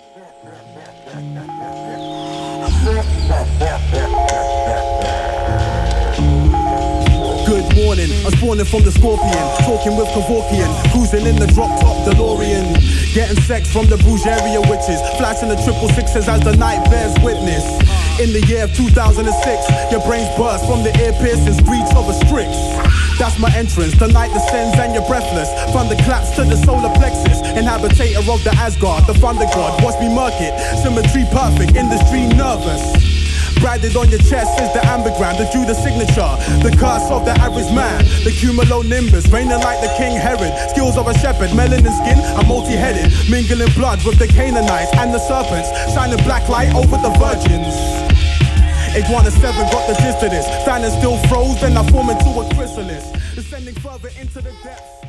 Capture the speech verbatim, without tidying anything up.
Good morning, I'm spawning from the Scorpion, talking with Kevorkian, cruising in the drop-top DeLorean, getting sex from the Brugeria witches, flashing the triple sixes as the night bears witness. In the year of two thousand six, your brains burst from the ear-piercing streets of a Strix. That's my entrance, the night descends and you're breathless. From the claps to the solar plexus, inhabitator of the Asgard, the thunder god. Watch me murk it, symmetry perfect, industry nervous. Branded on your chest is the ambergram, the Judas signature, the curse of the average man, the cumulonimbus, reigning like the King Herod. Skills of a shepherd, melanin skin, I'm multi-headed, mingling blood with the Canaanites and the serpents, shining black light over the virgins. Iguana seven got the gist of this, standing still froze, then I form into a chrysalis, descending further into the depths.